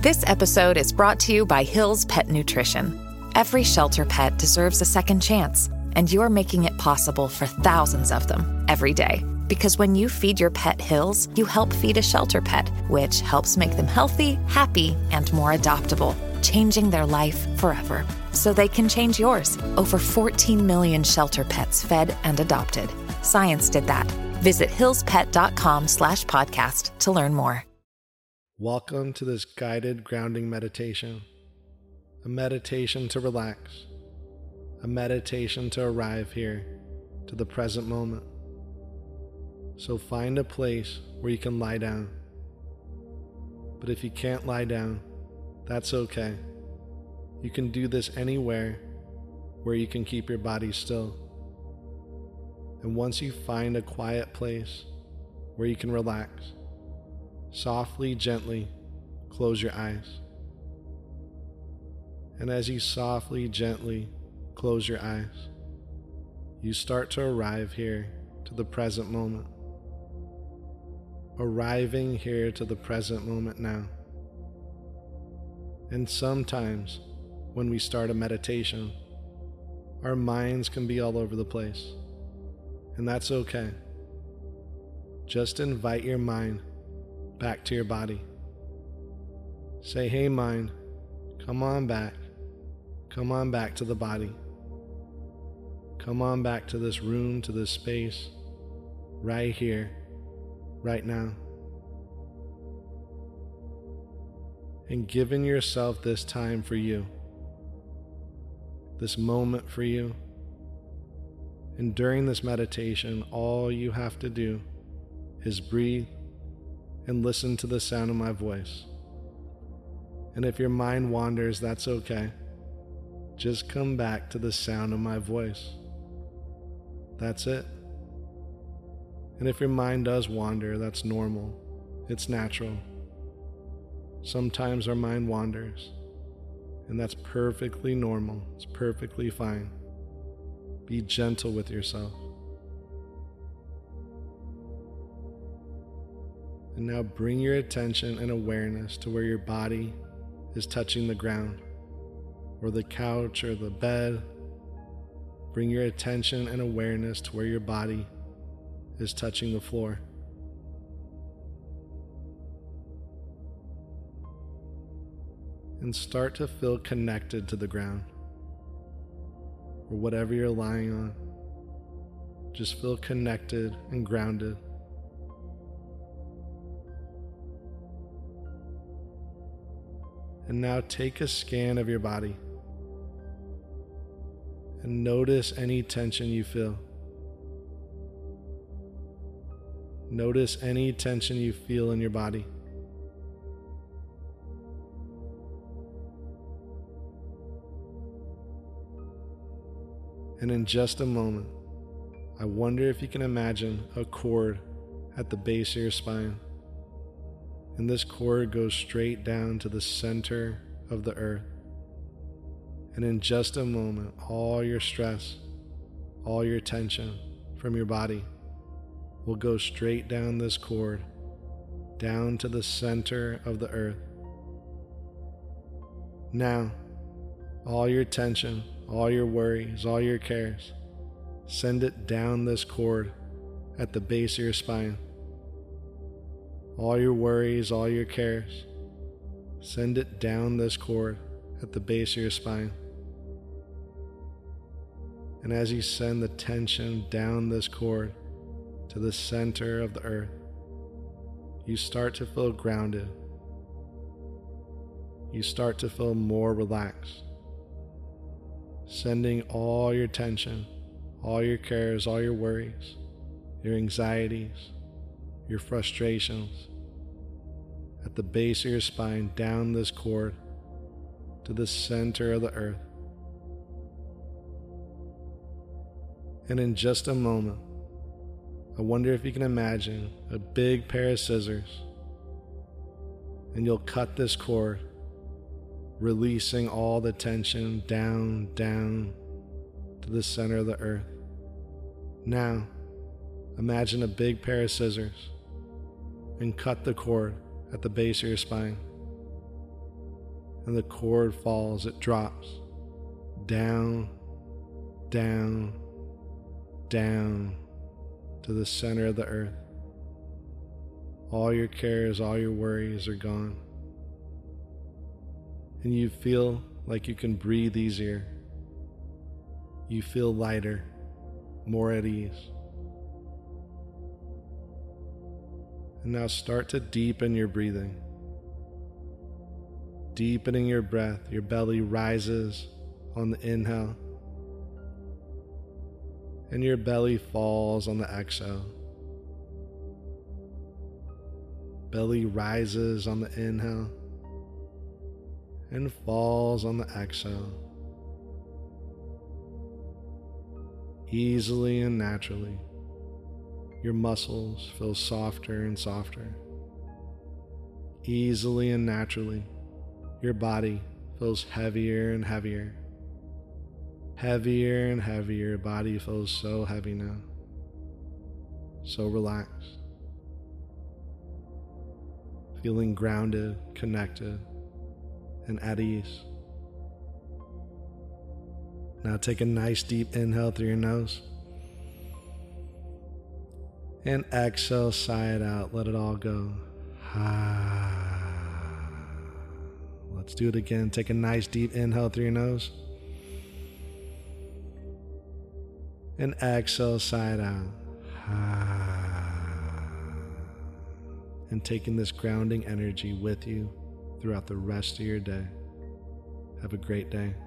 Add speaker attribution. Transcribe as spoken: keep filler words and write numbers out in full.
Speaker 1: This episode is brought to you by Hill's Pet Nutrition. Every shelter pet deserves a second chance, and you're making it possible for thousands of them every day. Because when you feed your pet Hill's, you help feed a shelter pet, which helps make them healthy, happy, and more adoptable, changing their life forever. So they can change yours. Over fourteen million shelter pets fed and adopted. Science did that. Visit hillspet.com slash podcast to learn more.
Speaker 2: Welcome to this guided grounding meditation. A meditation to relax. A meditation to arrive here, to the present moment. So find a place where you can lie down. But if you can't lie down, that's okay. You can do this anywhere where you can keep your body still. And once you find a quiet place where you can relax, softly, gently close your eyes. And as you softly, gently close your eyes, you start to arrive here to the present moment. Arriving here to the present moment now. And sometimes when we start a meditation, our minds can be all over the place. And that's okay. Just invite your mind back to your body. Say, hey mind, come on back. Come on back to the body. Come on back to this room, to this space, right here, right now. And giving yourself this time for you, this moment for you. And during this meditation, all you have to do is breathe and listen to the sound of my voice. And if your mind wanders, that's okay. Just come back to the sound of my voice. That's it. And if your mind does wander, that's normal. It's natural. Sometimes our mind wanders, and that's perfectly normal. It's perfectly fine. Be gentle with yourself. And now bring your attention and awareness to where your body is touching the ground, or the couch, or the bed. Bring your attention and awareness to where your body is touching the floor. And start to feel connected to the ground, or whatever you're lying on. Just feel connected and grounded. And now take a scan of your body and notice any tension you feel. Notice any tension you feel in your body. And in just a moment, I wonder if you can imagine a cord at the base of your spine. And this cord goes straight down to the center of the earth. And in just a moment, all your stress, all your tension from your body will go straight down this cord, down to the center of the earth. Now, all your tension, all your worries, all your cares, send it down this cord at the base of your spine. All your worries, all your cares, send it down this cord at the base of your spine. And as you send the tension down this cord to the center of the earth, you start to feel grounded. You start to feel more relaxed, sending all your tension, all your cares, all your worries, your anxieties, your frustrations at the base of your spine down this cord to the center of the earth. And in just a moment, I wonder if you can imagine a big pair of scissors, and you'll cut this cord, releasing all the tension down, down to the center of the earth. Now, imagine a big pair of scissors and cut the cord at the base of your spine. and the cord falls, it drops down, down, down to the center of the earth. All your cares, all your worries are gone. And you feel like you can breathe easier. You feel lighter, more at ease. And now start to deepen your breathing. Deepening your breath, your belly rises on the inhale, and your belly falls on the exhale. Belly rises on the inhale and falls on the exhale. Easily and naturally, your muscles feel softer and softer. Easily and naturally, your body feels heavier and heavier. Heavier and heavier, your body feels so heavy now. So relaxed. Feeling grounded, connected, and at ease. Now take a nice deep inhale through your nose. And exhale, sigh it out, let it all go. Let's do it again. Take a nice deep inhale through your nose. And exhale, sigh it out. And taking this grounding energy with you throughout the rest of your day. Have a great day.